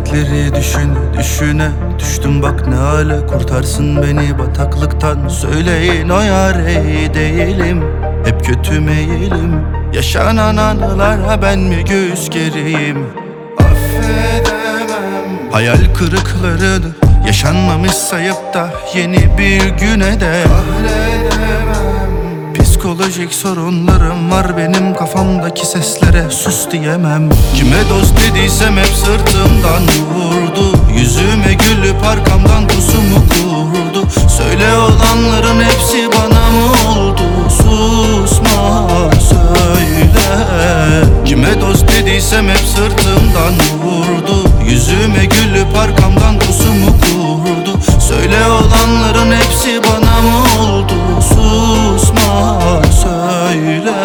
dertleri düşüne düştüm bak ne hale. Kurtarsın beni bataklıktan, söyleyin o yare değilim. Hep kötü meyilim, yaşanan anılara ben mi göğüs gereyim? Affedemem hayal kırıklarını, yaşanmamış sayıp da yeni bir güne de kahredemem. Psikolojik sorunlarım var benim, kafamdaki seslere sus diyemem. Kime dost dediysem hep sırtımdan vurdu, yüzüme gülüp arkamdan pusumu kurdu. Söyle olanların hepsi bana mı oldu? Susma söyle. Kime dost dediysem hep sırtımdan vurdu, yüzüme gülüp arkamdan pusumu kurdu. Söyle olanların hepsi bana mı oldu? Susma söyle.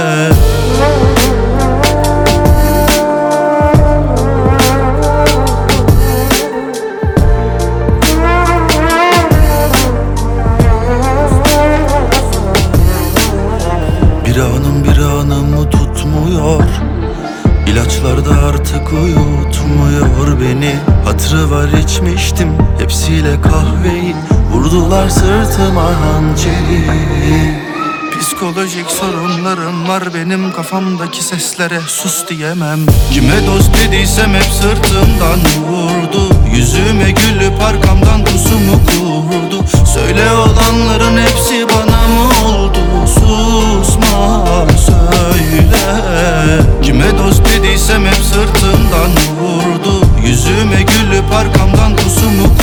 Bir anımı tutmuyor, İlaçlar da artık uyutmuyor beni. Hatırı var içmiştim hepsiyle kahveyi, vurdular sırtıma hançeri. Psikolojik sorunlarım var benim, kafamdaki seslere sus diyemem. Kime dost dediysem hep sırtımdan vurdu, yüzüme gülüp arkamdan pusumu kurdu. Söyle olanların hepsi bana mı oldu? Susma söyle. Kime dost dediysem hep sırtımdan vurdu, yüzüme gülüp arkamdan pusumu